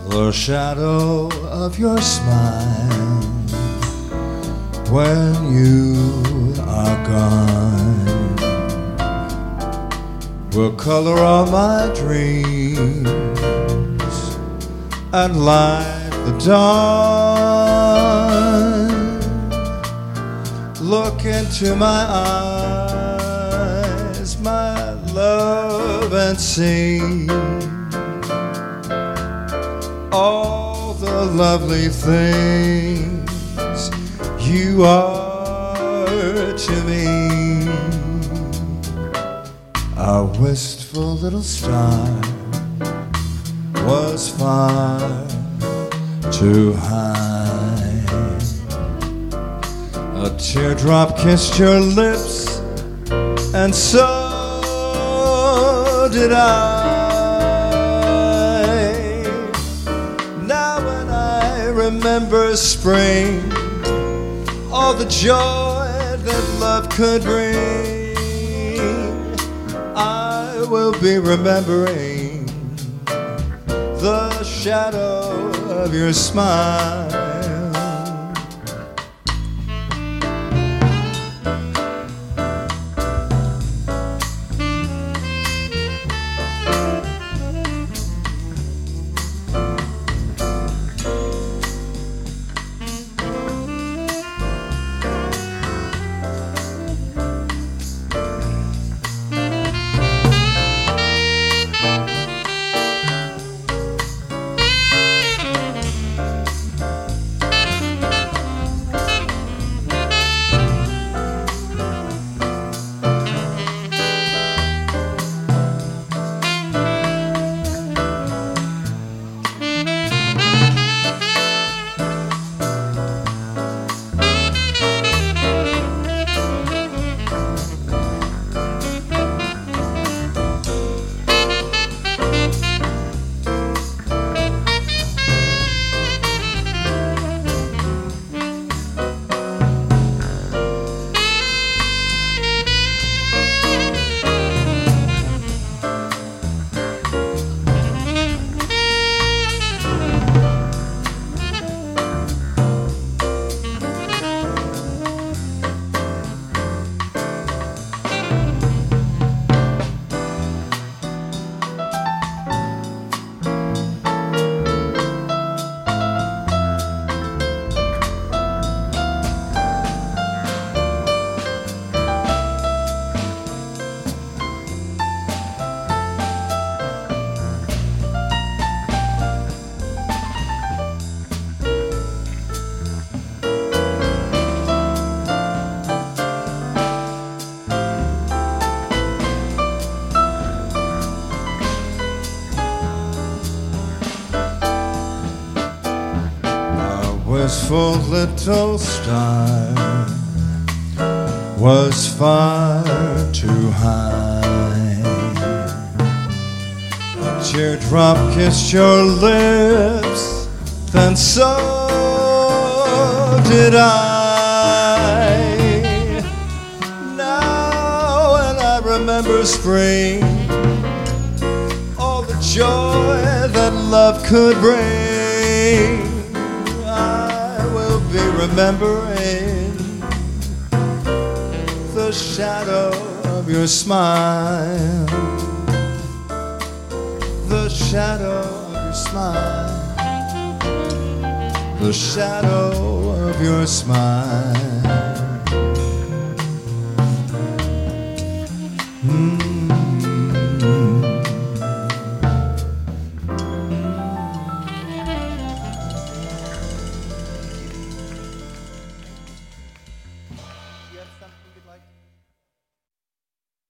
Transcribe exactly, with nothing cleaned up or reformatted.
The shadow of your smile when you are gone will color all my dreams and light the dawn. Look into my eyes, my love, and see all the lovely things you are to me. A wistful little star was far too high. A teardrop kissed your lips, and so did I. Remember spring, all the joy that love could bring. I will be remembering the shadow of your smile. Wistful little star was far too high. A teardrop kissed your lips, then so did I. Now when I remember spring, all the joy that love could bring, remembering the shadow of your smile, the shadow of your smile, the shadow of your smile. Mm.